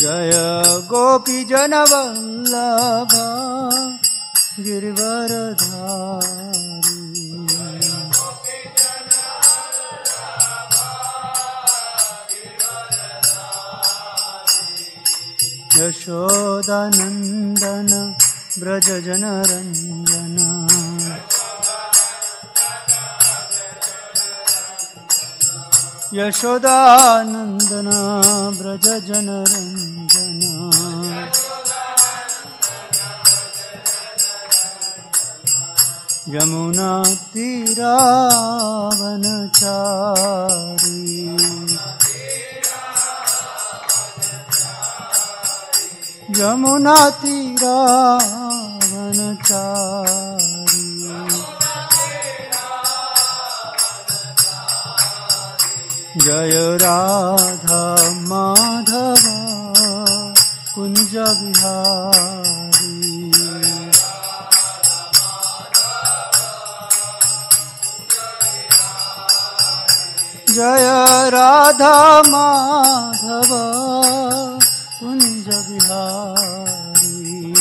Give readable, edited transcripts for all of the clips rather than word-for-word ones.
जय गोपीजनवल्लभ गिरिवरधारी। यशोदानन्दन व्रज जनरञ्जन यशोदानन्दन व्रज जनरञ्जन यमुना तीरावनचारी यमुना तीरावनचारी। जय राधा माधव कुंज बिहारी। जय राधा माधव कुंज बिहारी।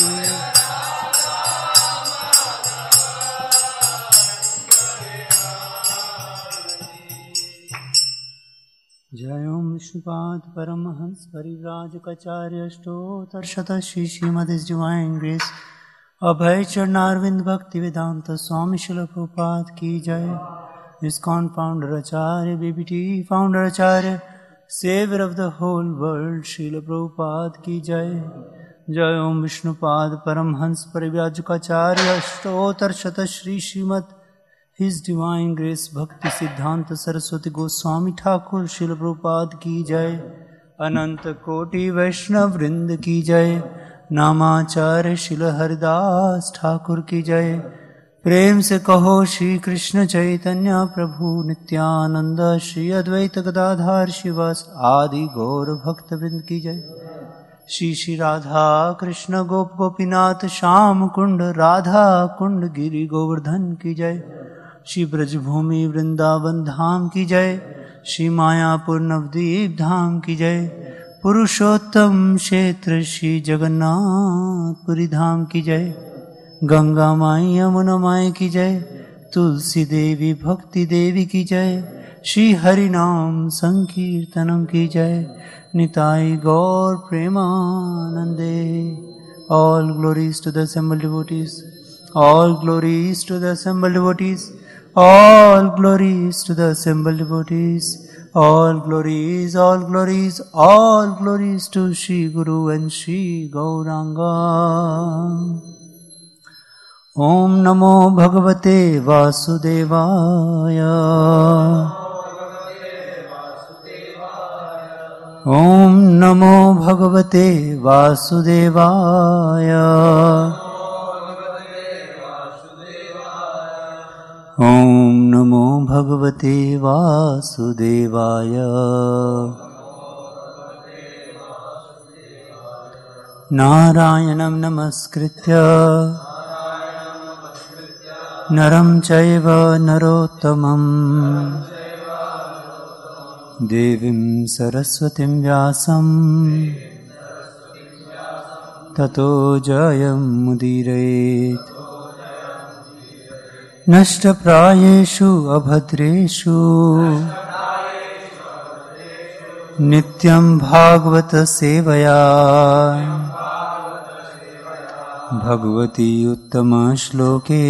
जय ओम विष्णुपाद परमहंस परिव्राजकाचार्य अष्टोत्तरशत श्री श्रीमद् डिवाइन ग्रेस अभय चरणारविंद भक्ति वेदांत स्वामी श्रील प्रभुपाद की जय। ISKCON founder Acharya, BBT founder Acharya, Savior of the whole world, Srila Prabhupada ki jai. Jai Om Vishnupad Paramhans Parivyajukacharya Ashtotar Shata Shri Srimad His Divine Grace Bhakti Siddhanta Saraswati Goswami Thakur Srila Prabhupada ki jai. Ananta Koti Vaishnav Vrind ki jai. Namacharya Srila Haridas Thakur ki jai. प्रेम से कहो श्री कृष्ण चैतन्य प्रभु नित्यानंद श्री अद्वैत गदाधार शिवास आदि गौर भक्त वृंद की जय। श्री श्री राधा कृष्ण गोप गोपीनाथ श्याम कुंड राधा कुंड गिरि गोवर्धन की जय। श्री ब्रजभूमि वृंदावन धाम की जय। श्री मायापुर नवद्वीप धाम की जय। पुरुषोत्तम क्षेत्र श्री जगन्नाथपुरी धाम की जय। गंगा माई यमुना माई की जय। तुलसी देवी भक्ति देवी की जय। श्री हरि नाम संकीर्तनम की जय। निताई गौर प्रेमानंदे। All glories to the assembled devotees. All glories to the assembled devotees. All glories to the assembled devotees. All glories, all glories, all glories to Shri Guru and Shri Gauranga. Om Namo Bhagavate Vasudevaya. Om Namo Bhagavate Vasudevaya. Om Namo Bhagavate Vasudevaya. Narayanam Namaskritya Naram Chaiva Narottamam Devim Saraswatim Vyasam Tato Jayam Mudiret Nashta Prayeshu Abhadreshu Nityam Bhagavata Sevaya Bhagavati Uttama Shloke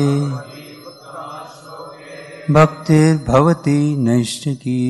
Bhaktir Bhavati Naishtaki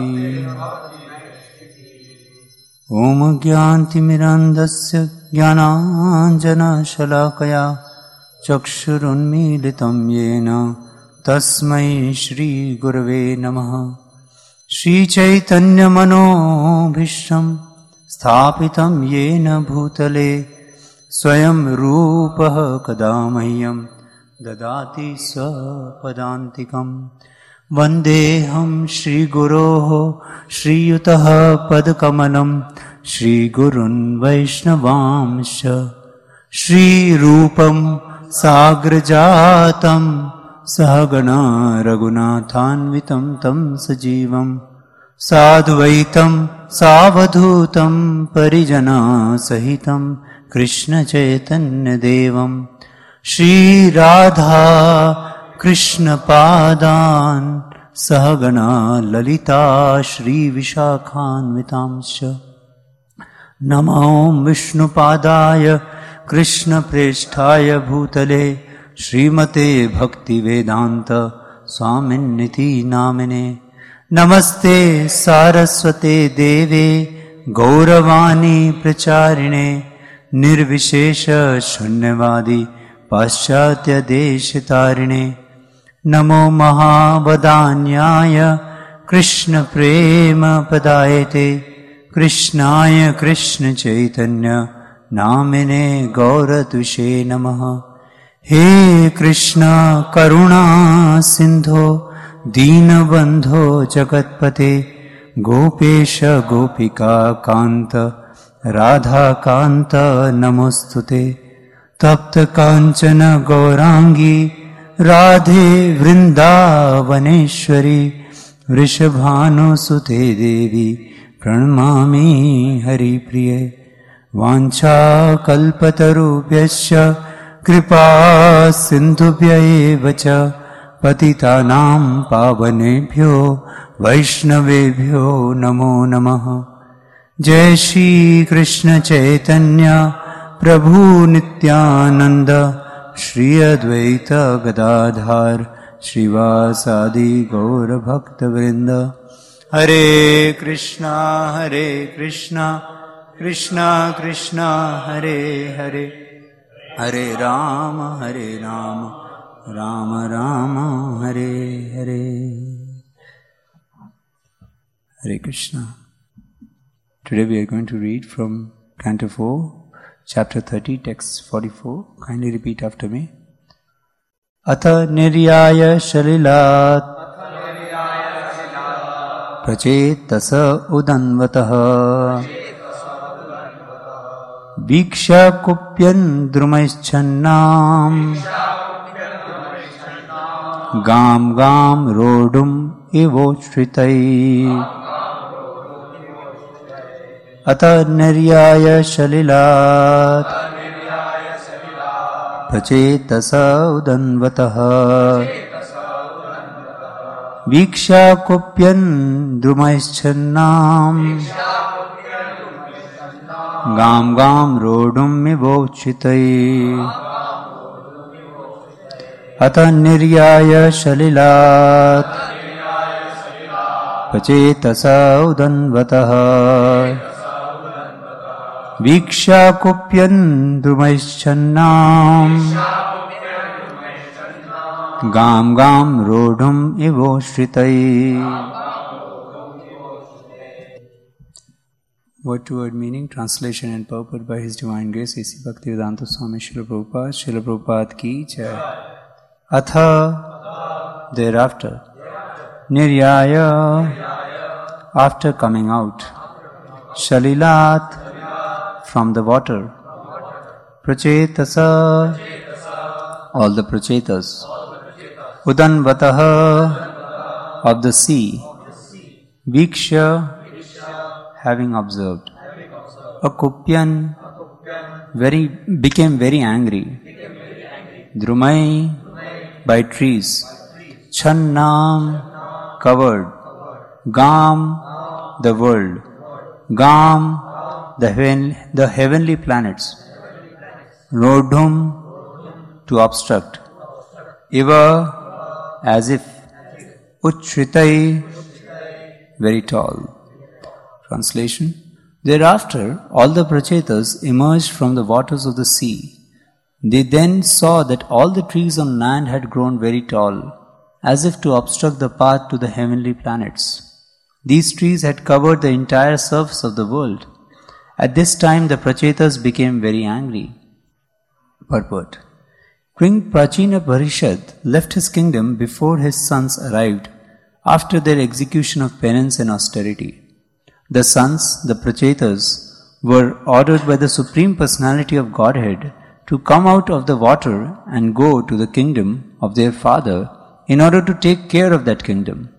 Om Gyanti Mirandasya Jnananjana Shalakaya Chakshurunmilitam Yena Tasmai Shri Gurave Namaha Shri Chaitanya Manobhishtam Sthapitam Yena Bhutale Swayam Rupaha Kadamahyam Dadati Swapadantikam Vandeham Shri Guroho Shri Yutaha Padkamalam Shri Gurun Vaishnavamsha Shri Rupam Sagrajatam Sahagana Raghunathanvitam Tam Sajivam साद्वैतं सावधूतं परिजनसहितं कृष्णचैतन्यदेवं Shri Radha कृष्णपादान् सहगणा Lalita श्रीविशाखान्वितांश्च नमो विष्णुपादाय कृष्णप्रेष्ठाय भूतले श्रीमते भक्तिवेदान्त स्वामिन्निति नामिने नमस्ते सारस्वते देवे गौरवाणी प्रचारिणे निर्विशेष शून्यवादी पाश्चात्यदेशतारिणे नमो महावदान्याय कृष्णप्रेमपदायते कृष्णाय कृष्णचैतन्य नामिने गौरतुषे नमः। हे कृष्ण करुणा सिंधो दीनबंधो जगत्पते गोपेश गोपिका कांत राधा कांत नमोस्तुते। तप्त कांचन गौरांगी राधे वृंदावनेश्वरी वृषभानुसुते देवी प्रणमामि हरिप्रिये। वाञ्छाकल्पतरुभ्यश्च कृपा सिन्धुभ्य एव च पतितानां पावनेभ्यो वैष्णवेभ्यो नमो नमः। जय श्री कृष्ण चैतन्य प्रभु नित्यानंद श्री अद्वैत गदाधर श्रीवासादि गौर भक्तवृंद। हरे Krishna Krishna Krishna Hare Hare Hare Ram Ram Ram Hare Hare. Hare Krishna. Today we are going to read from Canto 4, Chapter 30, Text 44. Kindly repeat after me. Atha niryaya shalilat प्रचेतस उदन्वतः वीक्षा कुप्यन् द्रुमैश्छन्नाम् गां गां रोढुम् इवोच्छ्रितै। अत निर्याय शलिलात् प्रचेतस उदन्वतः वीक्षा कुप्यन् द्रुमैश्छन्नाम् गां गां रोढुम् इवोच्छ्रितै। अत निर्याय शलिलात् प्रचेतस उदन्वतः वीक्षा कुप्यन् द्रुमैश्छन्नाम् गां गां रोढुम् इवोच्छ्रितै। Word to word meaning, translation and purport by His Divine Grace A.C. Bhaktivedanta Swami Srila Prabhupada. Srila Prabhupada ki jai. Atha, thereafter. Niryaya, after coming out. Shalilat, from the water. Prachetasa, all the prachetas. Udanvataha, of the sea. Viksha, having observed. Akupyan, became very angry. Drumai, by trees. Channam, covered. Gam, the world. Gam, the heavenly planets. Rodhum, to obstruct. Iva, as if. Uchritai, very tall. Translation. Thereafter, all the prachetas emerged from the waters of the sea. They then saw that all the trees on land had grown very tall, as if to obstruct the path to the heavenly planets. These trees had covered the entire surface of the world. At this time, the prachetas became very angry. Purport. King Prachina Parishad left his kingdom before his sons arrived, after their execution of penance and austerity. The sons, the prachetas, were ordered by the Supreme Personality of Godhead to come out of the water and go to the kingdom of their father in order to take care of that kingdom.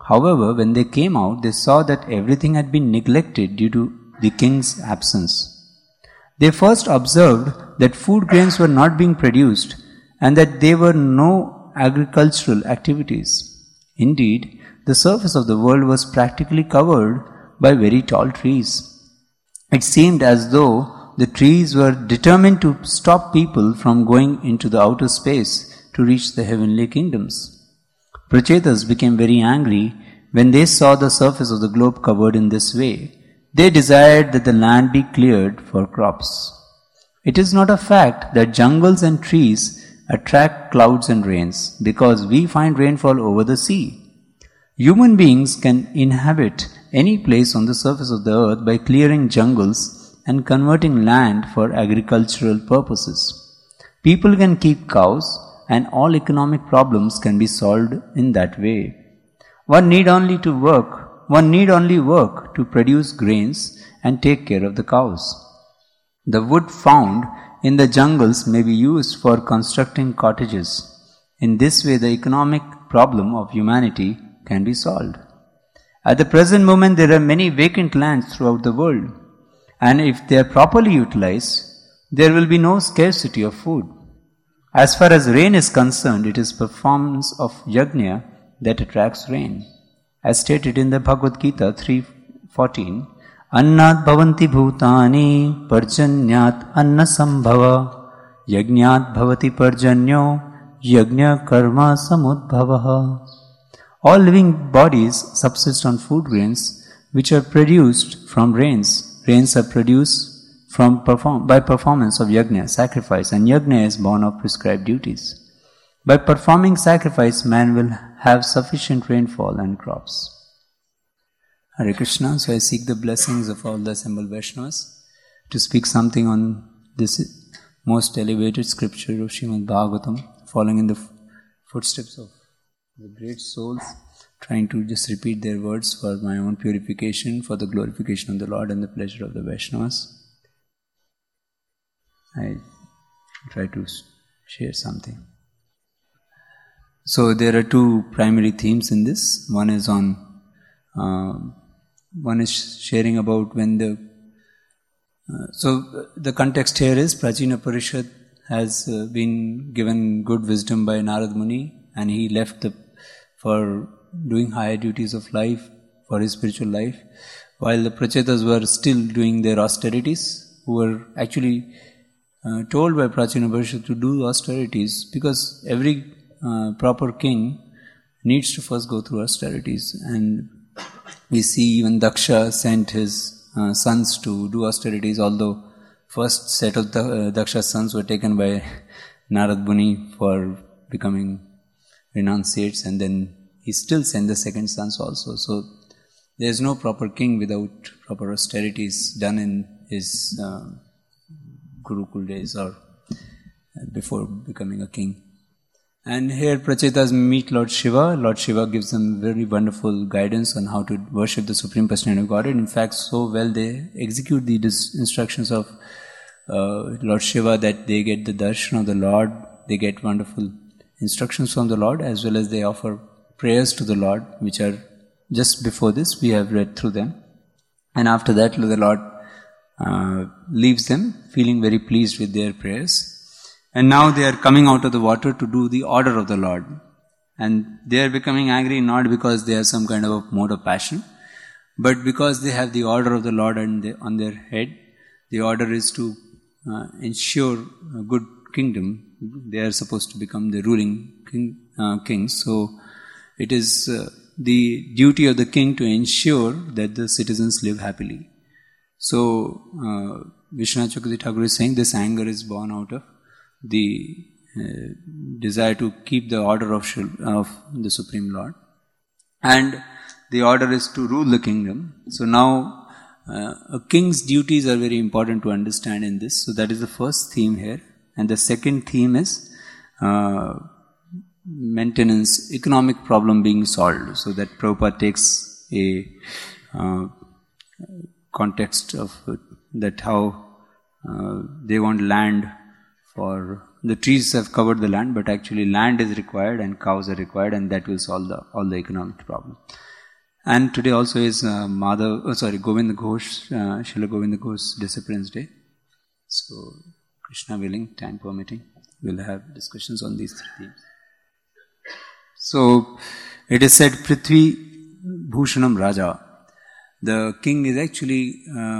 However, when they came out, they saw that everything had been neglected due to the king's absence. They first observed that food grains were not being produced and that there were no agricultural activities. Indeed, the surface of the world was practically covered by very tall trees. It seemed as though the trees were determined to stop people from going into the outer space to reach the heavenly kingdoms. Prachetas became very angry when they saw the surface of the globe covered in this way. They desired that the land be cleared for crops. It is not a fact that jungles and trees attract clouds and rains because we find rainfall over the sea. Human beings can inhabit any place on the surface of the earth by clearing jungles and converting land for agricultural purposes. People can keep cows and all economic problems can be solved in that way. One need only work to produce grains and take care of the cows. The wood found in the jungles may be used for constructing cottages. In this way, the economic problem of humanity can be solved. At the present moment, there are many vacant lands throughout the world, and if they are properly utilized, there will be no scarcity of food. As far as rain is concerned, it is performance of yajna that attracts rain. As stated in the Bhagavad Gita 3:14, Annat bhavanti bhutani parjanyat anna sambhava yajnat bhavati parjanyo yajna karma samudbhava. All living bodies subsist on food grains which are produced from rains. Rains are produced by performance of yajna, sacrifice, and yajna is born of prescribed duties. By performing sacrifice, man will have sufficient rainfall and crops. Hare Krishna. So I seek the blessings of all the assembled Vaishnavas to speak something on this most elevated scripture of Srimad Bhagavatam, following in the footsteps of the great souls, trying to just repeat their words for my own purification, for the glorification of the Lord and the pleasure of the Vaishnavas. I try to share something. So there are two primary themes in this. One is sharing about when so the context here is Prachina Parishad has been given good wisdom by Narad Muni, and he left for doing higher duties of life for his spiritual life, while the Prachetas were still doing their austerities, who were actually told by Prachina Parishad to do austerities, because every proper king needs to first go through austerities. And we see even Daksha sent his sons to do austerities, although first set of Daksha's sons were taken by Narad Muni for becoming renunciates, and then he still sent the second sons also. So there is no proper king without proper austerities done in his Gurukul days or before becoming a king. And here Prachetas meet Lord Shiva. Lord Shiva gives them very wonderful guidance on how to worship the Supreme Personality of Godhead. In fact, so well they execute the instructions of Lord Shiva that they get the darshan of the Lord, they get wonderful instructions from the Lord, as well as they offer prayers to the Lord, which are just before this, we have read through them. And after that, the Lord leaves them, feeling very pleased with their prayers. And now they are coming out of the water to do the order of the Lord. And they are becoming angry not because they have some kind of a mode of passion, but because they have the order of the Lord on their head. The order is to ensure a good kingdom. They are supposed to become the ruling kings. So it is the duty of the king to ensure that the citizens live happily. So Vishwanath Chakravarti Thakur is saying this anger is born out of the desire to keep the order of the Supreme Lord. And the order is to rule the kingdom. So now a king's duties are very important to understand in this. So that is the first theme here. And the second theme is maintenance, economic problem being solved. So that Prabhupada takes a context of that how they want land for the trees have covered the land, but actually land is required and cows are required, and that will solve all the economic problem. And today also is Govind Ghosh, Srila Govind Ghosh Disciplines Day. So, Krishna willing, time permitting, we'll have discussions on these three themes. So, it is said, Prithvi Bhushanam Raja. The king is actually,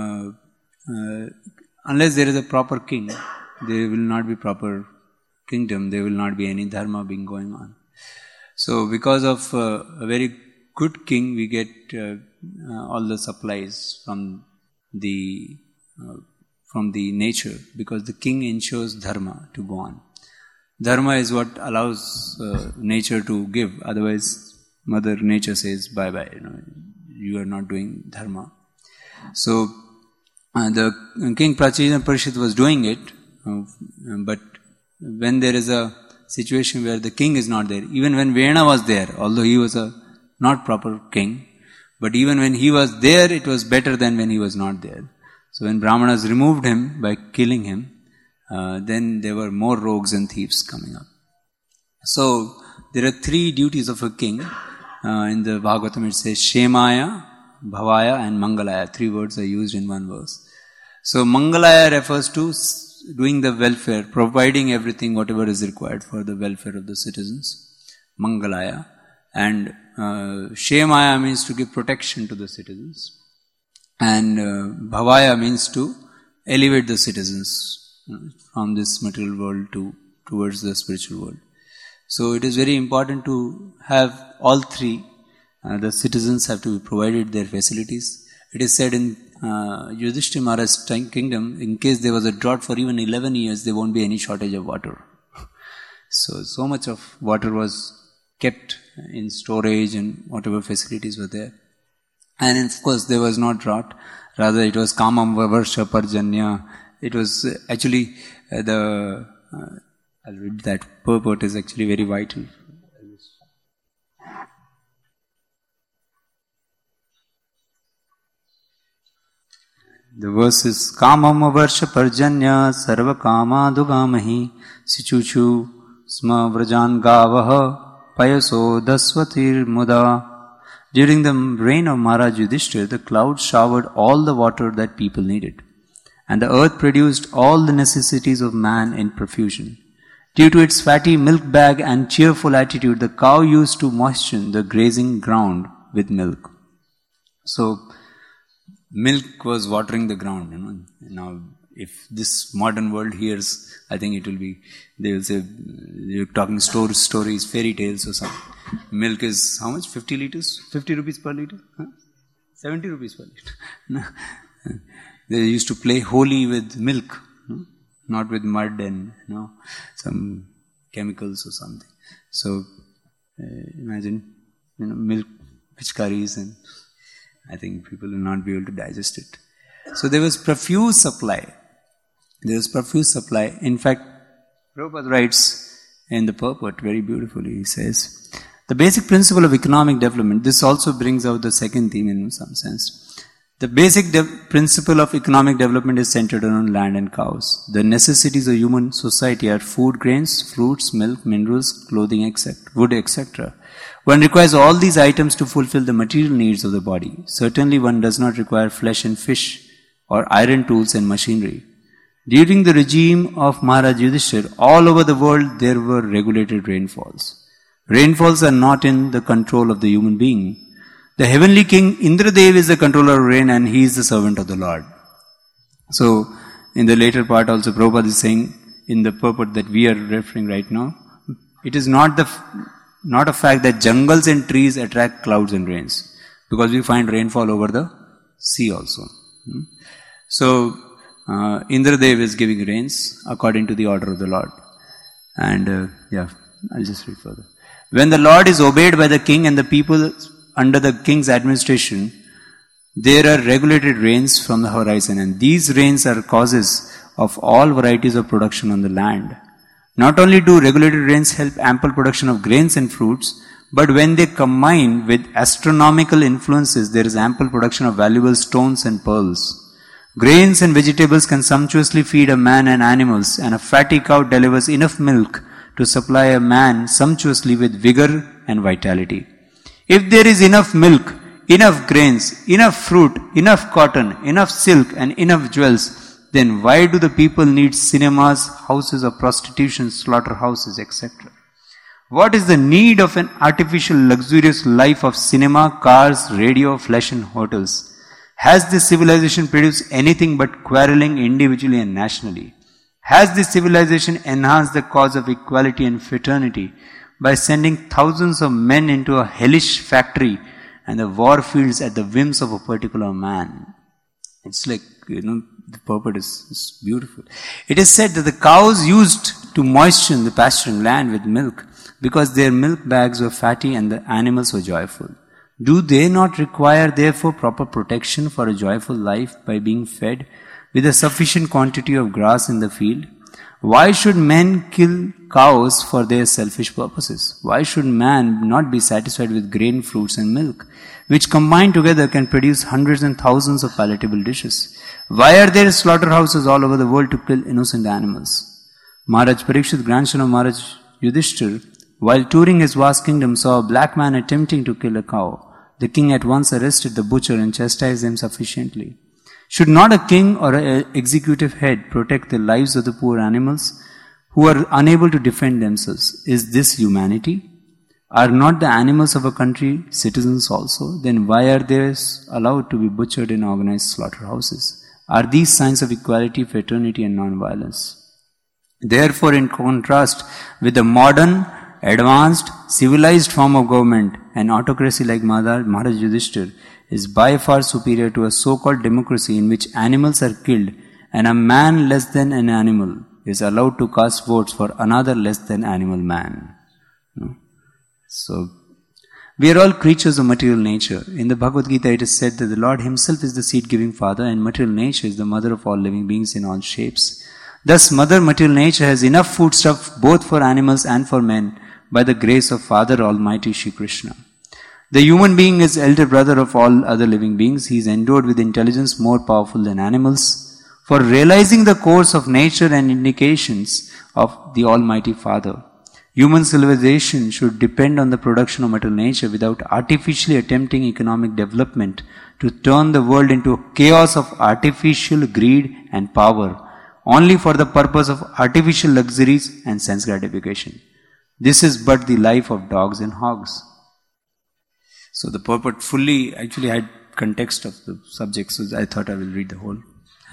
unless there is a proper king, there will not be proper kingdom, there will not be any dharma being going on. So, because of a very good king, we get all the supplies from the nature, because the king ensures dharma to go on. Dharma is what allows nature to give. Otherwise, Mother Nature says bye bye. You are not doing dharma. So the King Prachina Parishad was doing it, but when there is a situation where the king is not there, even when Vena was there, although he was a not proper king, but even when he was there, it was better than when he was not there. So when Brahmanas removed him by killing him, then there were more rogues and thieves coming up. So there are three duties of a king. In the Bhagavatam it says Shemaya, Bhavaya and Mangalaya. Three words are used in one verse. So Mangalaya refers to doing the welfare, providing everything, whatever is required for the welfare of the citizens. Mangalaya. And Shemaya means to give protection to the citizens. And Bhavaya means to elevate the citizens from this material world towards the spiritual world. So it is very important to have all three. The citizens have to be provided their facilities. It is said in Yudhishthira Maharaj's kingdom, in case there was a drought for even 11 years, there won't be any shortage of water. So much of water was kept in storage and whatever facilities were there. And of course there was no drought. Rather it was Kamam Varsha Parjanya. It was actually I'll read that purport is actually very vital. The verse is Kamam Varsha Parjanya Sarva Kama Dugamahi Sichuchu Sma Vrajan Gavaha Payaso Daswatir Muda. During the reign of Maharaj Yudhishthira, the clouds showered all the water that people needed, and the earth produced all the necessities of man in profusion. Due to its fatty milk bag and cheerful attitude, the cow used to moisten the grazing ground with milk. So, milk was watering the ground. Now, if this modern world hears, I think it will be, they will say, you're talking stories, fairy tales or something. Milk is how much? 50 liters? 50 rupees per liter? 70 rupees per liter. They used to play holy with milk, not with mud and some chemicals or something. So imagine milk pitchkaris, and I think people will not be able to digest it. So there was profuse supply. In fact, Prabhupada writes in the purport very beautifully. He says, the basic principle of economic development, this also brings out the second theme in some sense. The basic principle of economic development is centered on land and cows. The necessities of human society are food, grains, fruits, milk, minerals, clothing, wood, etc. One requires all these items to fulfill the material needs of the body. Certainly one does not require flesh and fish or iron tools and machinery. During the regime of Maharaj Yudhishthira, all over the world there were regulated rainfalls. Rainfalls are not in the control of the human being. The heavenly king Indradev is the controller of rain, and he is the servant of the Lord. So, in the later part also Prabhupada is saying, in the purport that we are referring right now, it is not a fact that jungles and trees attract clouds and rains, because we find rainfall over the sea also. So, Indradev is giving rains according to the order of the Lord. And I'll just read further. When the Lord is obeyed by the king and the people under the king's administration, there are regulated rains from the horizon, and these rains are causes of all varieties of production on the land. Not only do regulated rains help ample production of grains and fruits, but when they combine with astronomical influences, there is ample production of valuable stones and pearls. Grains and vegetables can sumptuously feed a man and animals, and a fatty cow delivers enough milk to supply a man sumptuously with vigor and vitality. If there is enough milk, enough grains, enough fruit, enough cotton, enough silk and enough jewels, then why do the people need cinemas, houses of prostitution, slaughterhouses, etc.? What is the need of an artificial luxurious life of cinema, cars, radio, flesh and hotels? Has this civilization produced anything but quarreling individually and nationally? Has this civilization enhanced the cause of equality and fraternity by sending thousands of men into a hellish factory and the war fields at the whims of a particular man? It's like, the purport is beautiful. It is said that the cows used to moisten the pasturing land with milk because their milk bags were fatty and the animals were joyful. Do they not require therefore proper protection for a joyful life by being fed with a sufficient quantity of grass in the field? Why should men kill cows for their selfish purposes? Why should man not be satisfied with grain, fruits and milk, which combined together can produce hundreds and thousands of palatable dishes? Why are there slaughterhouses all over the world to kill innocent animals? Maharaj Parikshit, grandson of Maharaj Yudhishthir, while touring his vast kingdom, saw a black man attempting to kill a cow. The king at once arrested the butcher and chastised him sufficiently. Should not a king or an executive head protect the lives of the poor animals who are unable to defend themselves? Is this humanity? Are not the animals of a country citizens also? Then why are they allowed to be butchered in organized slaughterhouses? Are these signs of equality, fraternity and non-violence? Therefore, in contrast with the modern, advanced, civilized form of government, an autocracy like Maharaj Yudhishthir is by far superior to a so-called democracy in which animals are killed and a man less than an animal is allowed to cast votes for another less than animal man. So, we are all creatures of material nature. In the Bhagavad Gita it is said that the Lord himself is the seed-giving father and material nature is the mother of all living beings in all shapes. Thus, Mother Material Nature has enough foodstuff both for animals and for men by the grace of Father Almighty Shri Krishna. The human being is elder brother of all other living beings. He is endowed with intelligence more powerful than animals. For realizing the course of nature and indications of the Almighty Father, human civilization should depend on the production of material nature without artificially attempting economic development to turn the world into a chaos of artificial greed and power, only for the purpose of artificial luxuries and sense gratification. This is but the life of dogs and hogs. So the purport fully actually had context of the subject, so I thought I will read the whole.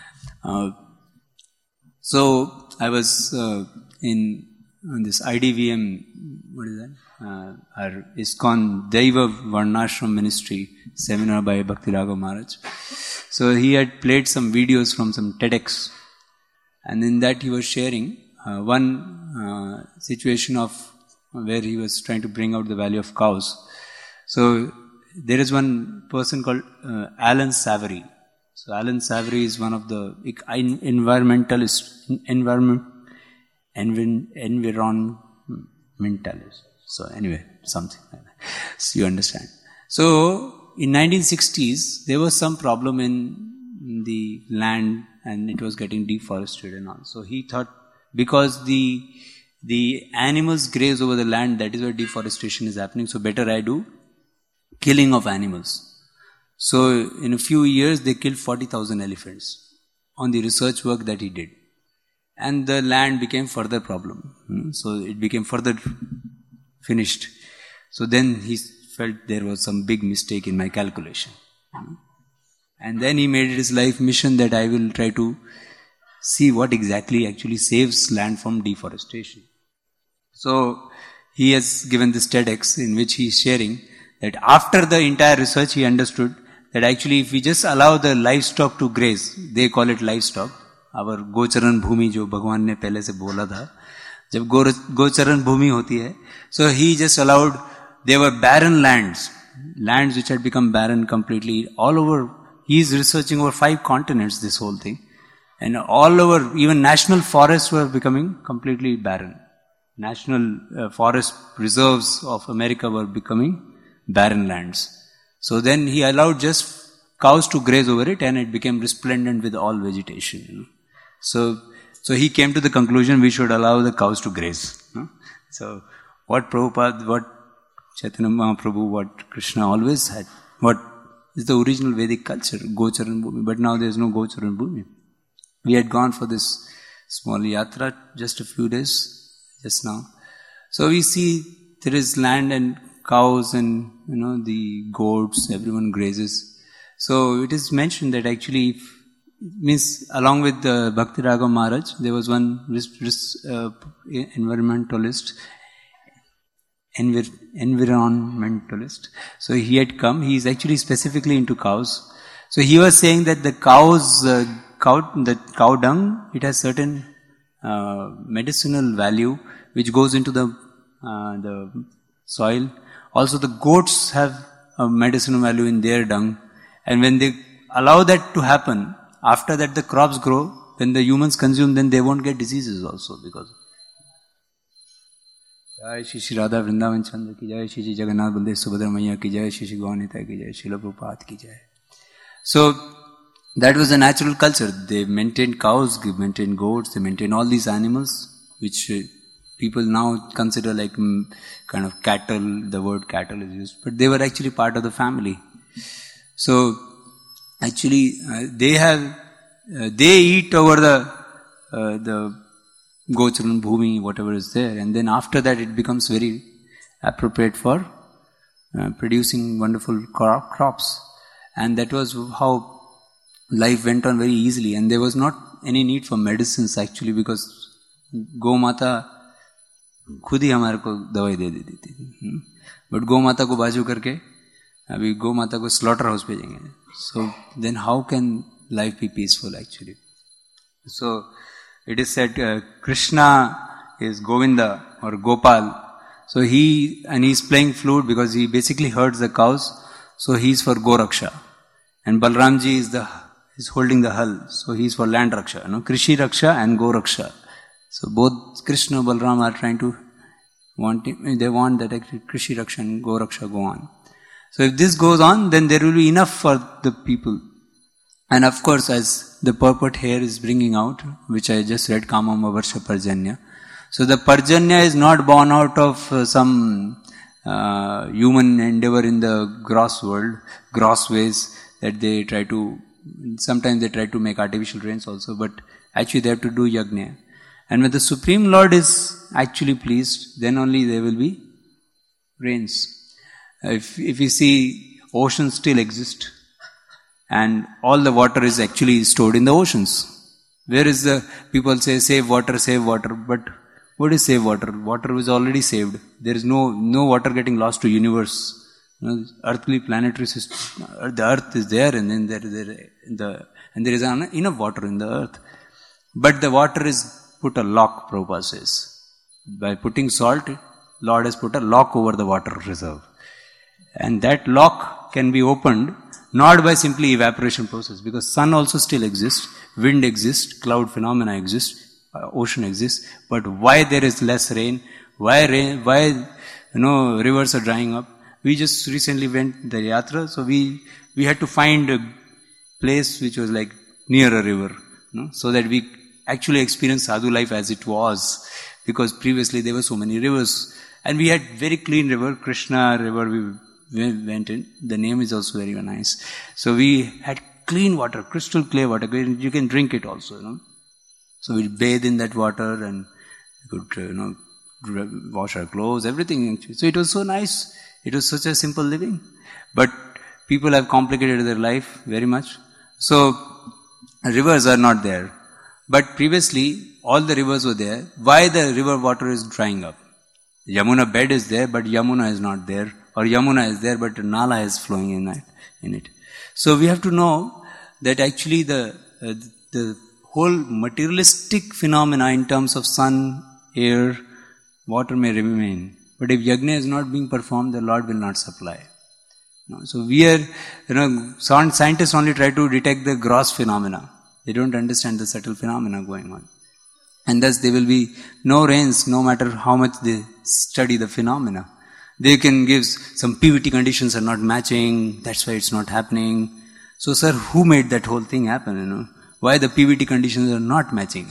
So I was in this IDVM, what is that? Our ISKCON Daiva Varnashram Ministry seminar by Bhakti Raghav Maharaj. So he had played some videos from some TEDx, and in that he was sharing one situation of where he was trying to bring out the value of cows. So there is one person called Alan Savory. So Alan Savory is one of the environmentalists. So anyway, something like that. So you understand. So in 1960s, there was some problem in the land and it was getting deforested and all. So he thought, because the animals graze over the land, that is where deforestation is happening, so better I do killing of animals. So in a few years, they killed 40,000 elephants on the research work that he did. And the land became further problem. So it became further finished. So then he felt there was some big mistake in my calculation. And then he made it his life mission that I will try to see what exactly actually saves land from deforestation. So he has given this TEDx in which he is sharing that after the entire research he understood that actually if we just allow the livestock to graze, they call it livestock, our गोचरण भूमि जो भगवान ने पहले से बोला था, जब गोचरण भूमि होती है, so he just allowed, there were barren lands which had become barren completely all over. He is researching over 5 continents this whole thing, and all over, even national forests were becoming completely barren. National forest reserves of America were becoming barren lands. So then he allowed just cows to graze over it and it became resplendent with all vegetation. So he came to the conclusion we should allow the cows to graze. So what Prabhupada, what Chaitanya Mahaprabhu, what Krishna always had, what is the original Vedic culture, Gocharan Bhumi. But now there is no Gocharan Bhumi. We had gone for this small yatra just a few days just now. So we see there is land and cows and the goats, everyone grazes. So it is mentioned that actually means along with the Bhakti Raghav Maharaj, there was one environmentalist. So he had come. He is actually specifically into cows. So he was saying that the cow dung, it has certain medicinal value which goes into the soil. Also, the goats have a medicinal value in their dung, and when they allow that to happen, after that the crops grow. When the humans consume, then they won't get diseases also because. Jai Shri Radha Vrindavan Chandra ki jai, Shri Jagannath Baldev Subhadra Maiya ki jai, Shri Gaunita ki jai, Srila Prabhupada ki jai. So that was a natural culture. They maintained cows, they maintained goats, they maintained all these animals which people now consider like kind of cattle. The word cattle is used, but they were actually part of the family. So actually they eat over the Gocharan Bhumi, whatever is there, and then after that it becomes very appropriate for producing wonderful crops. And that was how life went on very easily, and there was not any need for medicines actually, because Go Mata खुद ही हमारे को दवाई दे देती थी. But गौ माता को बाजू करके अभी गौ माता को स्लॉटर हाउस भेजेंगे. So then how can life be peaceful actually? So it is said Krishna is Govinda or Gopal. So he's playing flute because he basically herds the cows. So he's for Goraksha. And Balramji is holding the hull. So he's for land Raksha. Krishi Raksha and Goraksha. So both Krishna and Balram are trying to they want that Krishi Raksha and Goraksha go on. So if this goes on, then there will be enough for the people. And of course, as the purport here is bringing out, which I just read, Kamam Avarsha Parjanya. So the Parjanya is not born out of some human endeavor in the gross world, gross ways that they try to, sometimes they try to make artificial rains also, but actually they have to do yajna. And when the Supreme Lord is actually pleased, then only there will be rains. If you see, oceans still exist. And all the water is actually stored in the oceans. Where is the, people say, save water, but what is save water? Water is already saved. There is no water getting lost to universe. Earthly planetary system, the earth is there, and then there is enough water in the earth. But the water is put a lock, Prabhupada says. By putting salt, Lord has put a lock over the water reserve. And that lock can be opened not by simply evaporation process, because sun also still exists, wind exists, cloud phenomena exist, ocean exists. But why there is less rain? Why rivers are drying up? We just recently went the yatra, so we had to find a place which was like near a river, so that we actually experienced sadhu life as it was, because previously there were so many rivers, and we had very clean river, Krishna river. We went in. The name is also very nice. So we had clean water, crystal clear water. You can drink it also, So we bathe in that water, and we could, wash our clothes, everything. So it was so nice. It was such a simple living. But people have complicated their life very much. So rivers are not there. But previously, all the rivers were there. Why the river water is drying up? Yamuna bed is there, but Yamuna is not there. Or Yamuna is there, but Nala is flowing in it. So we have to know that actually the whole materialistic phenomena in terms of sun, air, water may remain. But if yajna is not being performed, the Lord will not supply. So we are, scientists only try to detect the gross phenomena. They don't understand the subtle phenomena going on. And thus there will be no rains, no matter how much they study the phenomena. They can give some PVT conditions are not matching, that's why it's not happening. So sir, who made that whole thing happen, Why the PVT conditions are not matching,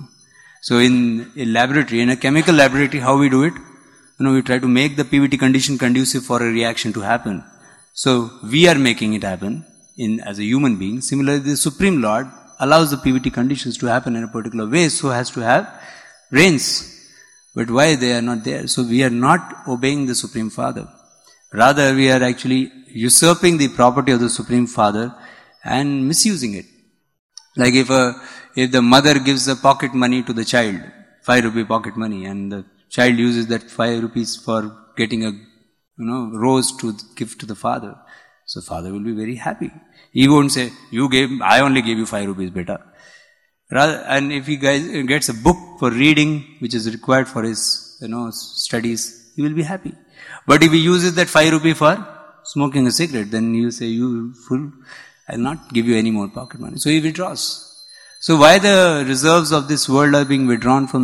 So in a laboratory, in a chemical laboratory, how we do it? We try to make the PVT condition conducive for a reaction to happen. So we are making it happen as a human being. Similarly, the Supreme Lord allows the PVT conditions to happen in a particular way, so has to have rains. But why they are not there? So we are not obeying the Supreme Father. Rather, we are actually usurping the property of the Supreme Father and misusing it. Like if the mother gives the pocket money to the child, 5 rupee pocket money, and the child uses that 5 rupees for getting a rose to give to the father. So father will be very happy. He won't say, I only gave you 5 rupees, beta. Rather, and if he gets a book for reading, which is required for his, studies, he will be happy. But if he uses that 5 rupee for smoking a cigarette, then he will say, you fool, I will not give you any more pocket money. So he withdraws. So why the reserves of this world are being withdrawn from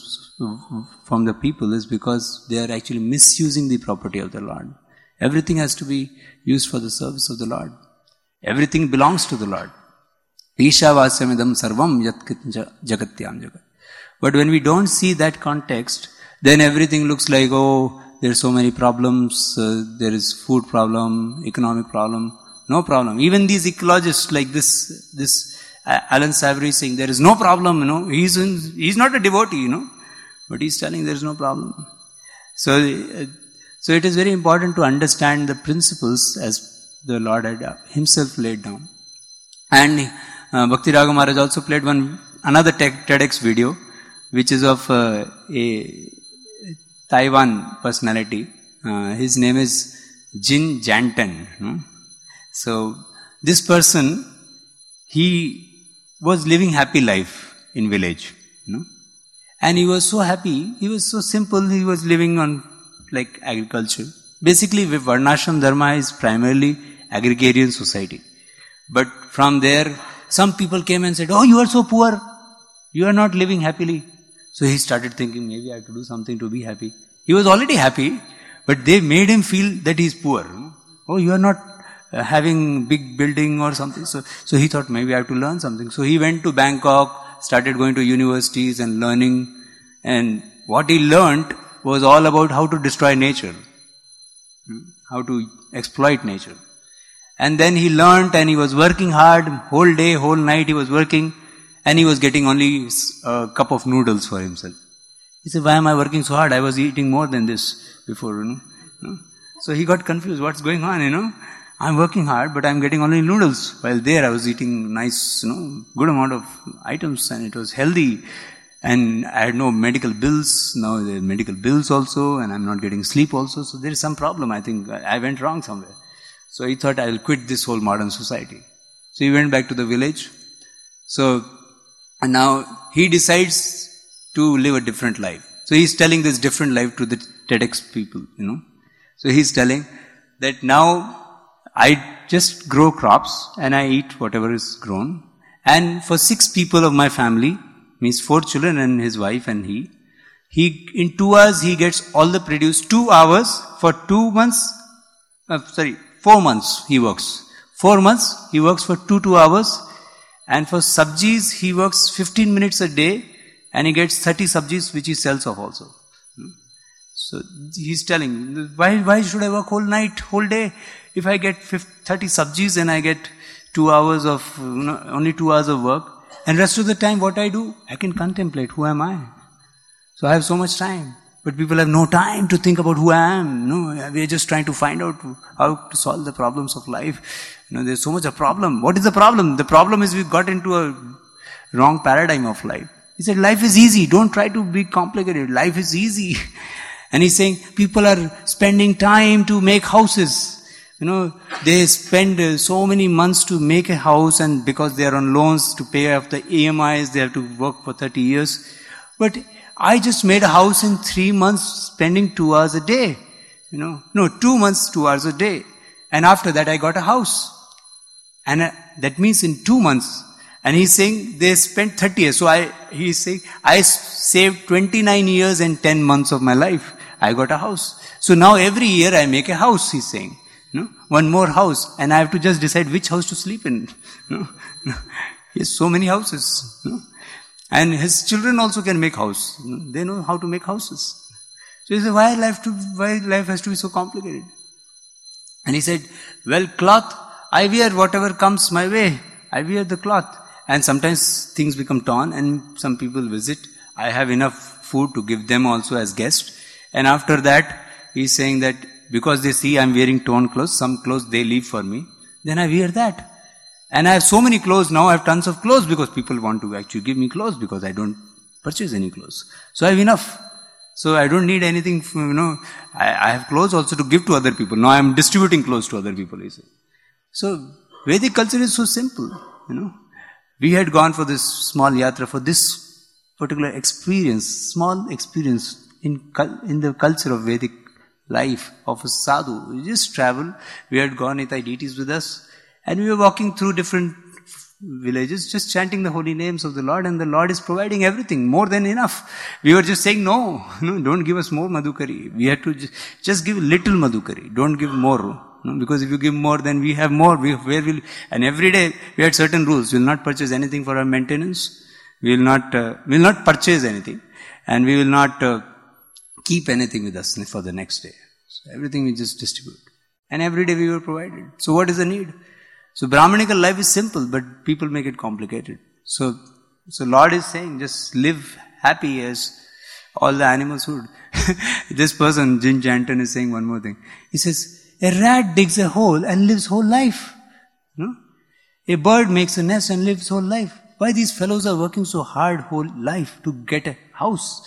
the people is because they are actually misusing the property of the Lord. Everything has to be used for the service of the Lord. Everything belongs to the Lord. Ishavasyamidam sarvam yatkit jagatyam jagat. But when we don't see that context, then everything looks like, there are so many problems, there is food problem, economic problem, no problem. Even these ecologists like this Alan Savory saying, there is no problem, he's not a devotee, but he's telling there is no problem. So it is very important to understand the principles as the Lord had himself laid down. And Bhakti Raghu Maharaj also played another TEDx video, which is of a Taiwan personality. His name is Jin Jantan. So this person, he was living happy life in village. And he was so happy, he was so simple, he was living on like agriculture. Basically, Varnashram Dharma is primarily agrarian society. But from there, some people came and said, you are so poor, you are not living happily. So he started thinking, maybe I have to do something to be happy. He was already happy, but they made him feel that he is poor. You are not having big building or something. So he thought, maybe I have to learn something. So he went to Bangkok, started going to universities and learning. And what he learned was all about how to destroy nature, how to exploit nature. And then he learned and he was working hard, whole day, whole night he was working, and he was getting only a cup of noodles for himself. He said, why am I working so hard? I was eating more than this before, So he got confused, what's going on, I'm working hard, but I'm getting only noodles. While there I was eating nice, good amount of items, and it was healthy. And I had no medical bills. Now there are medical bills also, and I'm not getting sleep also. So there is some problem. I think I went wrong somewhere. So he thought, I will quit this whole modern society. So he went back to the village. And now he decides to live a different life. So he's telling this different life to the TEDx people, So he's telling that now I just grow crops and I eat whatever is grown. And for 6 people of my family, means 4 children and his wife and he in 2 hours he gets all the produce. 2 hours for 2 months, 4 months he works. 4 months he works for 2 hours, and for sabjis he works 15 minutes a day, and he gets 30 sabjis which he sells off also. So he's telling, why should I work whole night, whole day? If I get 30 sabjis and I get 2 hours of, only 2 hours of work, and rest of the time what I do, I can contemplate who am I. So I have so much time. But people have no time to think about who I am. We are just trying to find out how to solve the problems of life. There's so much a problem. What is the problem? The problem is we've got into a wrong paradigm of life. He said, life is easy. Don't try to be complicated. Life is easy. And he's saying, people are spending time to make houses. They spend so many months to make a house, and because they are on loans to pay off the EMIs, they have to work for 30 years. But I just made a house in 3 months, spending 2 hours a day. 2 months, 2 hours a day. And after that I got a house. And that means in 2 months. And he's saying they spent 30 years. So he's saying, I saved 29 years and 10 months of my life. I got a house. So now every year I make a house, he's saying. One more house. And I have to just decide which house to sleep in. He has so many houses. And his children also can make house. They know how to make houses. So he said, why life has to be so complicated? And he said, well, cloth, I wear whatever comes my way. I wear the cloth. And sometimes things become torn and some people visit. I have enough food to give them also as guests. And after that, he's saying that because they see I'm wearing torn clothes, some clothes they leave for me, then I wear that. And I have so many clothes now, I have tons of clothes because people want to actually give me clothes because I don't purchase any clothes. So I have enough. So I don't need anything, I have clothes also to give to other people. Now I am distributing clothes to other people, he said. So Vedic culture is so simple, We had gone for this small yatra, for this particular experience, small experience in the culture of Vedic life of a sadhu. We just traveled, we had gone Nitai deities with us, and we were walking through different villages, just chanting the holy names of the Lord, and the Lord is providing everything, more than enough. We were just saying, no, don't give us more Madhukari. We had to just give little Madhukari, don't give more. Because if you give more, then we have more. And every day we had certain rules. We will not purchase anything for our maintenance. We will not purchase anything. And we will not keep anything with us for the next day. So everything we just distribute. And every day we were provided. So what is the need? So Brahmanical life is simple, but people make it complicated. So Lord is saying, just live happy as all the animals would. This person, Jin Janton, is saying one more thing. He says, a rat digs a hole and lives whole life. A bird makes a nest and lives whole life. Why these fellows are working so hard whole life to get a house?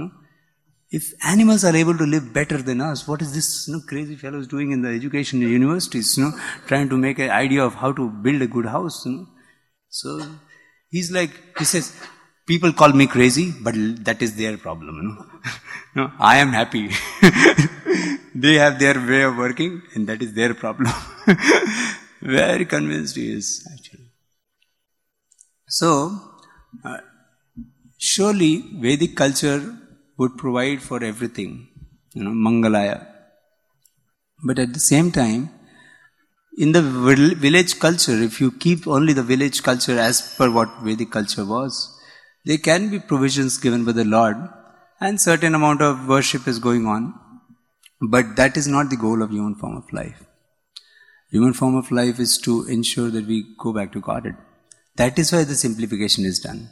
If animals are able to live better than us, what is this crazy fellows doing in the education universities? Trying to make an idea of how to build a good house. So he says, people call me crazy, but that is their problem. I am happy. They have their way of working, and that is their problem. Very convinced he is, actually. So, surely Vedic culture would provide for everything, Mangalaya. But at the same time, in the village culture, if you keep only the village culture as per what Vedic culture was, there can be provisions given by the Lord, and certain amount of worship is going on. But that is not the goal of human form of life. Human form of life is to ensure that we go back to Godhead. That is why the simplification is done.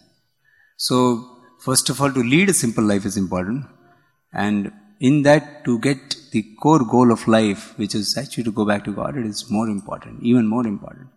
So, first of all, to lead a simple life is important. And in that, to get the core goal of life, which is actually to go back to Godhead, is more important, even more important.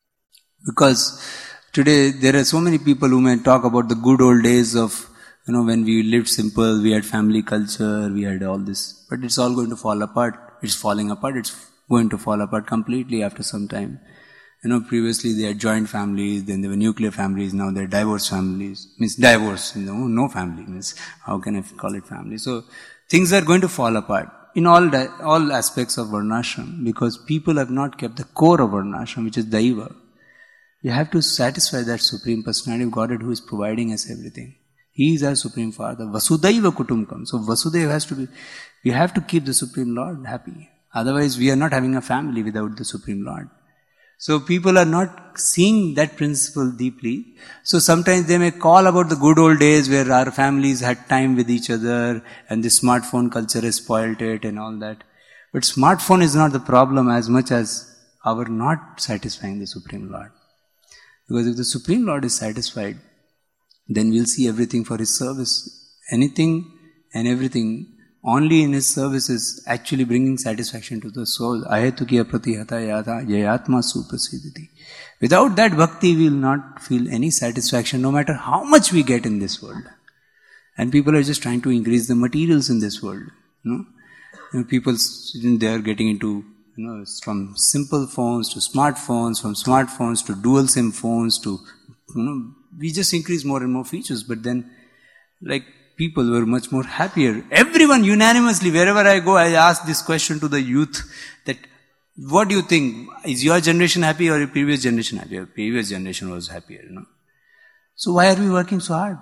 Because today, there are so many people who may talk about the good old days of when we lived simple, we had family culture, we had all this. But it's all going to fall apart. It's falling apart. It's going to fall apart completely after some time. Previously they had joint families, then there were nuclear families, now they're divorced families. Means divorce, no family. Means how can I call it family? So things are going to fall apart in all aspects of Varnashram, because people have not kept the core of Varnashram, which is Daiva. You have to satisfy that Supreme Personality of Godhead who is providing us everything. He is our Supreme Father. Vasudaiva Kutumbakam. So Vasudeva has to be, we have to keep the Supreme Lord happy. Otherwise we are not having a family without the Supreme Lord. So people are not seeing that principle deeply. So sometimes they may call about the good old days where our families had time with each other and the smartphone culture has spoiled it and all that. But smartphone is not the problem as much as our not satisfying the Supreme Lord. Because if the Supreme Lord is satisfied, then we'll see everything for His service. Anything and everything only in His service is actually bringing satisfaction to the soul. Ahetukiya pratihata yata yayatma suprasiditi. Without that bhakti, we will not feel any satisfaction, no matter how much we get in this world. And people are just trying to increase the materials in this world. People, they are getting into, from simple phones to smartphones, from smartphones to dual SIM phones to, we just increase more and more features, but then, people were much more happier. Everyone unanimously, wherever I go, I ask this question to the youth, that, what do you think? Is your generation happy or your previous generation happy? Your previous generation was happier, So why are we working so hard,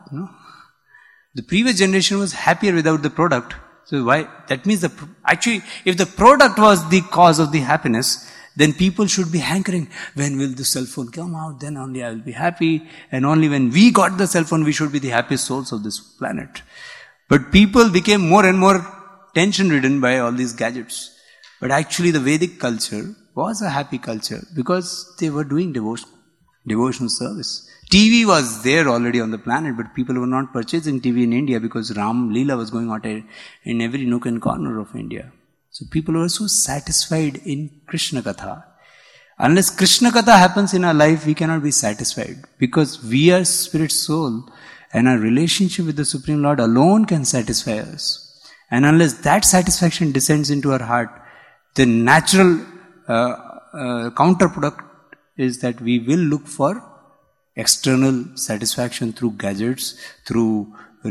The previous generation was happier without the product. So why? That means actually, if the product was the cause of the happiness, then people should be hankering, when will the cell phone come out? Then only I will be happy. And only when we got the cell phone, we should be the happiest souls of this planet. But people became more and more tension-ridden by all these gadgets. But actually the Vedic culture was a happy culture because they were doing devotional service. TV was there already on the planet, but people were not purchasing TV in India because Ram Leela was going on in every nook and corner of India. So people were so satisfied in Krishna Katha. Unless Krishna Katha happens in our life, we cannot be satisfied because we are spirit soul and our relationship with the Supreme Lord alone can satisfy us. And unless that satisfaction descends into our heart, the natural counterproduct is that we will look for external satisfaction through gadgets, through,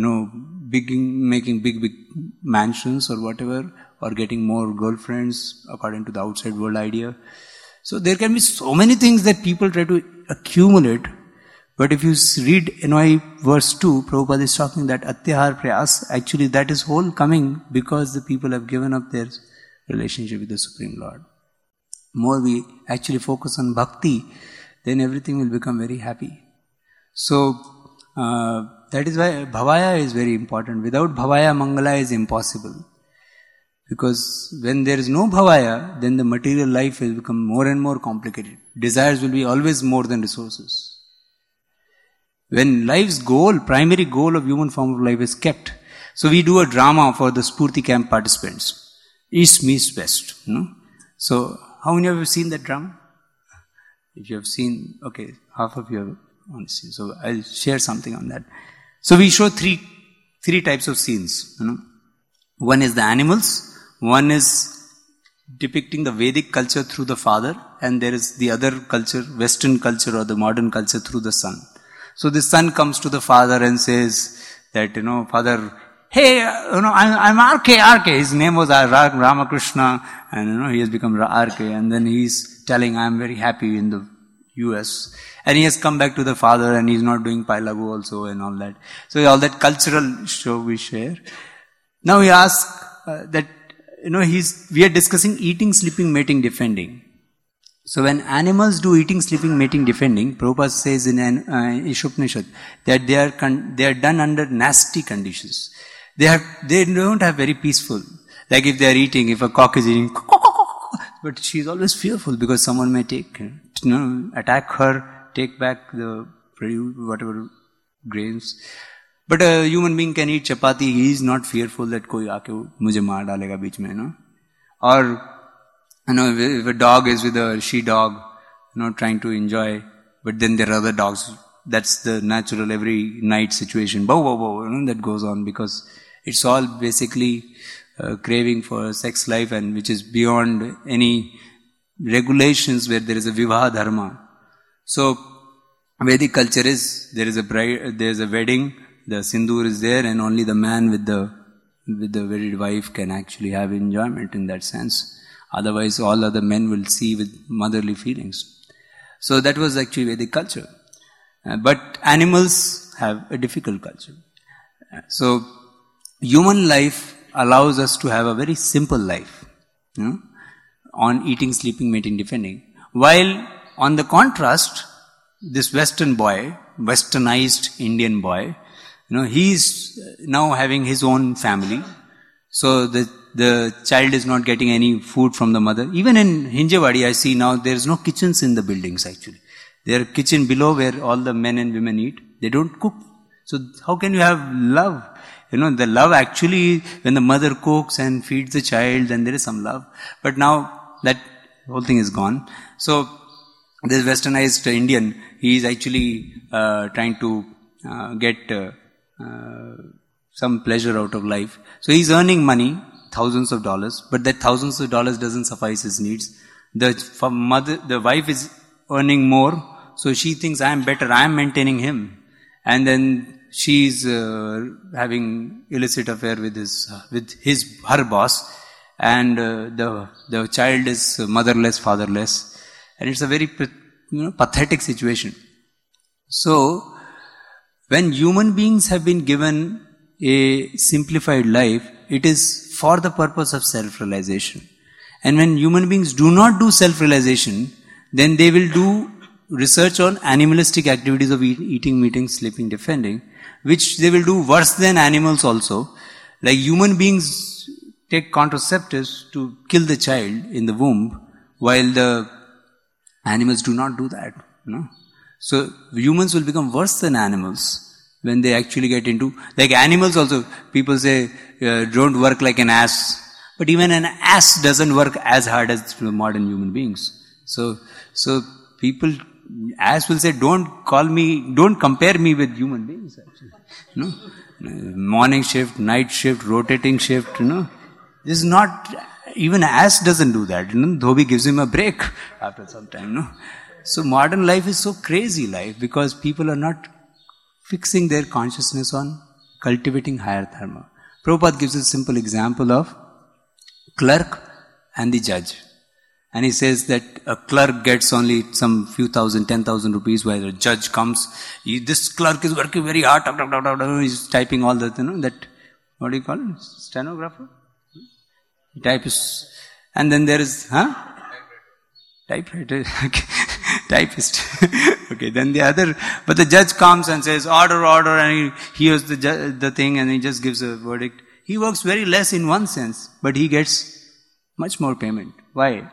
making big mansions or whatever, or getting more girlfriends according to the outside world idea. So there can be so many things that people try to accumulate. But if you read NY verse 2, Prabhupada is talking that Atyahar Prayas, actually that is whole coming because the people have given up their relationship with the Supreme Lord. More we actually focus on bhakti, then everything will become very happy. So, that is why bhavaya is very important. Without bhavaya, mangala is impossible. Because when there is no bhavaya, then the material life will become more and more complicated. Desires will be always more than resources. When life's goal, primary goal of human form of life is kept. So we do a drama for the Spurti camp participants. East meets West. So, how many of you have seen that drama? If you have seen, okay, half of you have only seen. So I'll share something on that. So we show three types of scenes. One is the animals. One is depicting the Vedic culture through the father, and there is the other culture, Western culture or the modern culture through the son. So the son comes to the father and says that, father, hey, I'm RK. His name was Ramakrishna, and he has become RK, and then he's telling, I'm very happy in the US. And he has come back to the father and he's not doing Pailagu also and all that. So all that cultural show we share. Now we ask that, we are discussing eating, sleeping, mating, defending. So when animals do eating, sleeping, mating, defending, Prabhupada says in Ishopanishad that they are done under nasty conditions. They don't have very peaceful. Like if they are eating, if a cock is eating, but she is always fearful because someone may attack her, take back the whatever grains. But a human being can eat chapati, he is not fearful that koi aake mujhe maar dalega beech mein, Or, if a dog is with a she-dog, trying to enjoy, but then there are other dogs, that's the natural every night situation, bow, that goes on because it's all basically craving for sex life and which is beyond any regulations where there is a vivaha dharma. So, Vedic culture is, there is a wedding, the sindoor is there and only the man with the wedded wife can actually have enjoyment in that sense. Otherwise all other men will see with motherly feelings. So that was actually Vedic culture. But animals have a difficult culture. So human life allows us to have a very simple life. On eating, sleeping, mating, defending. While on the contrast, this westernized Indian boy, he's now having his own family. So the child is not getting any food from the mother. Even in Hinjawadi, I see now there is no kitchens in the buildings actually. There are kitchen below where all the men and women eat. They don't cook. So how can you have love? The love actually, when the mother cooks and feeds the child, then there is some love. But now that whole thing is gone. So this westernized Indian, he is actually trying to get some pleasure out of life. So he's earning money, thousands of dollars, but that thousands of dollars doesn't suffice his needs. The wife is earning more, so she thinks I am better, I am maintaining him. And then she's having illicit affair with her boss, and the child is motherless, fatherless, and it's a very pathetic situation. So when human beings have been given a simplified life, it is for the purpose of self-realization. And when human beings do not do self-realization, then they will do research on animalistic activities of eating, mating, sleeping, defending, which they will do worse than animals also. Like human beings take contraceptives to kill the child in the womb, while the animals do not do that. So humans will become worse than animals when they actually get into, like animals also, people say, don't work like an ass. But even an ass doesn't work as hard as modern human beings. So people, ass will say, don't compare me with human beings actually. Morning shift, night shift, rotating shift, This is not, even ass doesn't do that. Dhobi gives him a break after some time. So modern life is so crazy life because people are not fixing their consciousness on cultivating higher dharma. Prabhupada gives a simple example of clerk and the judge. And he says that a clerk gets only some few thousand, 10,000 rupees, while a judge comes. This clerk is working very hard. He's typing all that, that, what do you call it? Stenographer? Typist. And then there is, Typewriter. Okay. Typist. Okay, then the other, but the judge comes and says, order, and he hears the thing and he just gives a verdict. He works very less in one sense, but he gets much more payment. Why?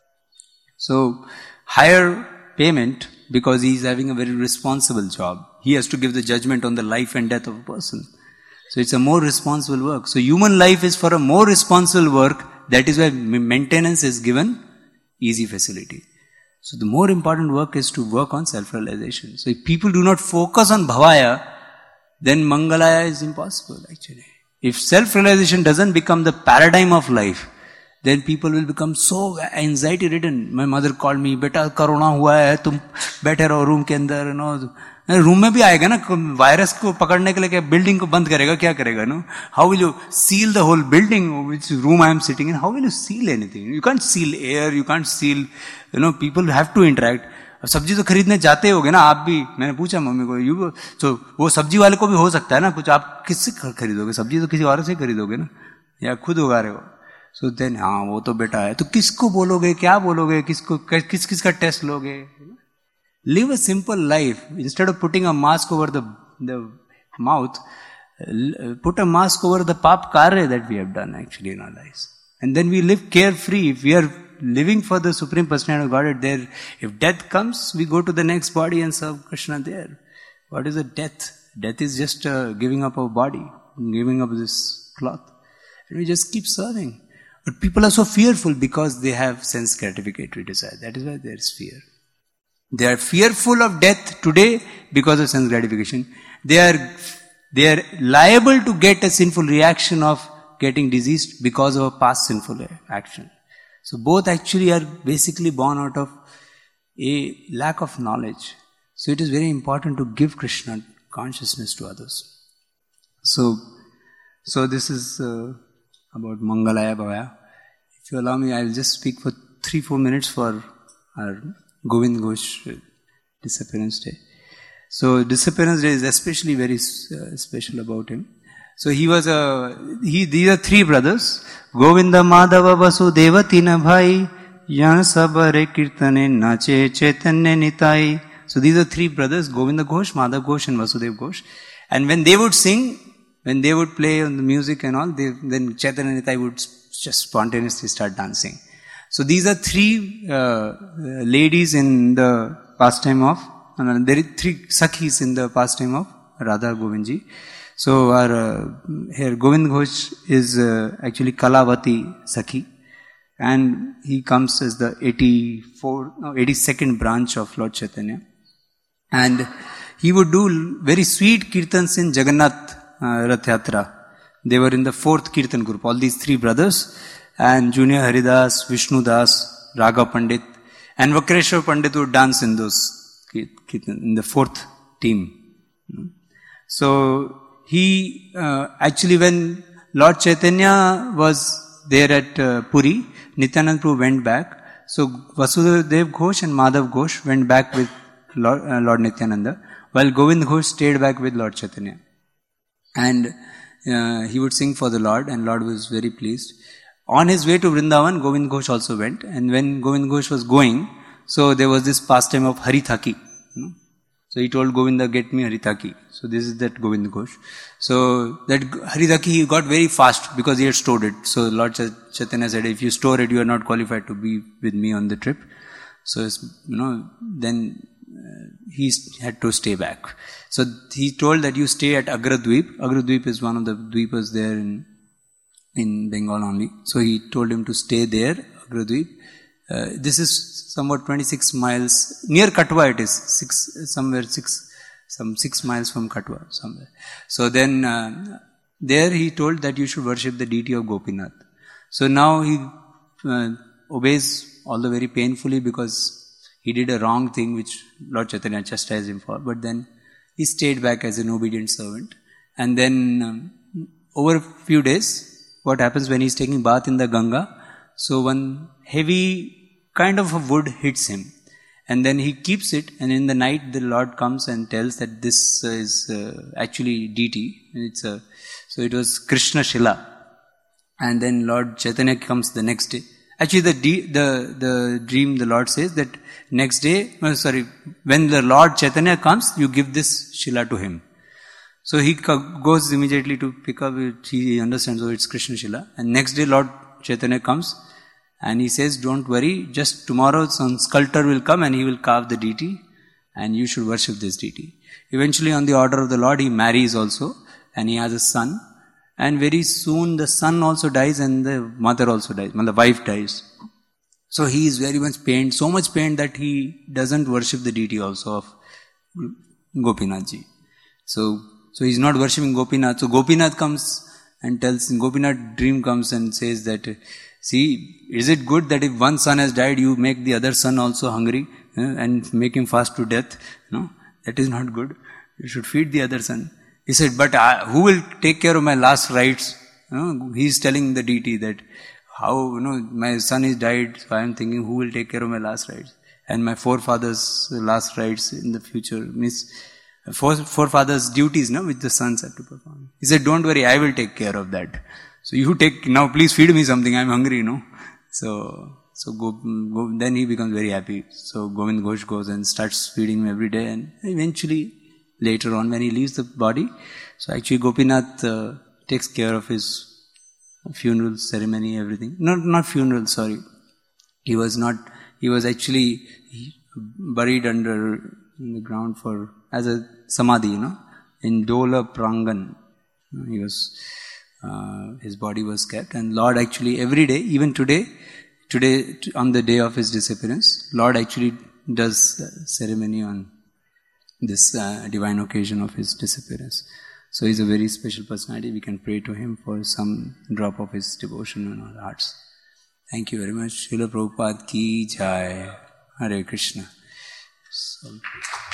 So, higher payment because he is having a very responsible job. He has to give the judgment on the life and death of a person. So, it's a more responsible work. So, human life is for a more responsible work. That is why maintenance is given easy facility. So, the more important work is to work on self-realization. So, if people do not focus on bhavaya, then mangalaya is impossible actually. If self-realization doesn't become the paradigm of life, then people will become so anxiety-ridden. My mother called me, "Beta, corona hua hai, tum baithe raho room ke andar." Room में भी आएगा ना, virus को पकड़ने के लिए क्या building को बंद करेगा, क्या करेगा? No? How will you seal the whole building, which room I am sitting in? How will you seal anything? You can't seal air, you can't seal, people have to interact. अब सब्जी तो खरीदने जाते होगे ना आप भी, मैंने पूछा मम्मी को, तो वो सब्जी वाले को भी हो सकता है ना कुछ, आप किससे खरीदोगे? सब्जी तो किसी और से खरीदोगे ना, या खुद उगा रहे हो? So then, वो तो बेटा है, तो किसको बोलोगे, क्या बोलोगे, किसका टेस्ट लोगे? Live a simple life. Instead of putting a mask over the mouth, put a mask over the pap karya that we have done actually in our lives. And then we live carefree. If we are living for the Supreme Personality of Godhead there, if death comes, we go to the next body and serve Krishna there. What is a death? Death is just giving up our body, giving up this cloth. And we just keep serving. But people are so fearful because they have sense gratificatory desire. That is why there is fear. They are fearful of death today because of sense gratification. They are liable to get a sinful reaction of getting diseased because of a past sinful action. So both actually are basically born out of a lack of knowledge. So it is very important to give Krishna consciousness to others. So this is about Mangalaya Bhavaya. If you allow me, I will just speak for 3-4 minutes for our Govind Ghosh disappearance day. So disappearance day is especially very special about him. So these are 3 brothers. Govinda Madhava Vasudeva Tina Bhai Yan Sabare Kirtane Nache Chaitanya Nitai. So these are 3 brothers, Govinda Ghosh, Madhav Ghosh and Vasudeva Ghosh. And when they would sing, when they would play on the music and all, then Chaitanya Nitai would just spontaneously start dancing. So these are 3 ladies in the pastime of, there are 3 Sakhis in the pastime of Radha Govindji. So our here Govind Ghosh is actually Kalavati Sakhi, and he comes as the 82nd branch of Lord Chaitanya. And he would do very sweet kirtans in Jagannath Rath Yatra. They were in the 4th kirtan group, all these 3 brothers. And Junior Haridas, Vishnu Das, Raga Pandit, and Vakreshwar Pandit would dance in those kirtan, in the 4th team. So he actually, when Lord Chaitanya was there at Puri, Nityananda Prabhu went back. So Vasudeva Ghosh and Madhav Ghosh went back with Lord Nityananda, while Govind Ghosh stayed back with Lord Chaitanya. And he would sing for the Lord, and Lord was very pleased. On his way to Vrindavan, Govind Ghosh also went. And when Govind Ghosh was going, so there was this pastime of Harithaki. So he told Govinda, get me Harithaki. So this is that Govind Ghosh. So that Haridaki, he got very fast because he had stored it. So Lord Chaitanya said, if you store it, you are not qualified to be with me on the trip. So, then he had to stay back. So he told that you stay at Agradweep. Agradweep is one of the dweepas there in Bengal only. So he told him to stay there, Agradweep. This is somewhat 26 miles, near Katwa it is, 6 miles from Katwa somewhere. So then, there he told that you should worship the deity of Gopinath. So now he obeys, although very painfully, because he did a wrong thing which Lord Chaitanya chastised him for, but then he stayed back as an obedient servant. And then over a few days, what happens when he's taking bath in the Ganga, so one heavy kind of a wood hits him. And then he keeps it, and in the night the Lord comes and tells that this is actually deity. So it was Krishna Shila. And then Lord Chaitanya comes the next day. Actually, the dream, the Lord says that next day, when the Lord Chaitanya comes, you give this Shila to him. So he goes immediately to pick up it. He understands, it's Krishna Shila. And next day, Lord Chaitanya comes and he says, don't worry, just tomorrow some sculptor will come and he will carve the deity and you should worship this deity. Eventually, on the order of the Lord, he marries also and he has a son. And very soon the son also dies and the mother also dies, and the wife dies. So he is very much pained, so much pained that he doesn't worship the deity also of Gopinathji. So he's not worshipping Gopinath. So Gopinath comes and Gopinath dream comes and says that, see, is it good that if one son has died, you make the other son also hungry and make him fast to death? No, that is not good. You should feed the other son. He said, but who will take care of my last rites? He's telling the deity that my son is died, so I am thinking who will take care of my last rites? And my forefathers' last rites in the future, means forefathers' duties, which the sons have to perform. He said, don't worry, I will take care of that. So you now please feed me something, I am hungry, So then he becomes very happy. So Govind Ghosh goes and starts feeding him every day, and eventually, later on when he leaves the body, so actually Gopinath takes care of his funeral ceremony, everything. Not funeral, sorry. He was actually buried in the ground as a samadhi, in Dola Prangan. His body was kept, and Lord actually every day, even today on the day of his disappearance, Lord actually does ceremony on this divine occasion of his disappearance. So he's a very special personality. We can pray to him for some drop of his devotion in our hearts. Thank you very much. Srila Prabhupada ki jai. Hare Krishna. So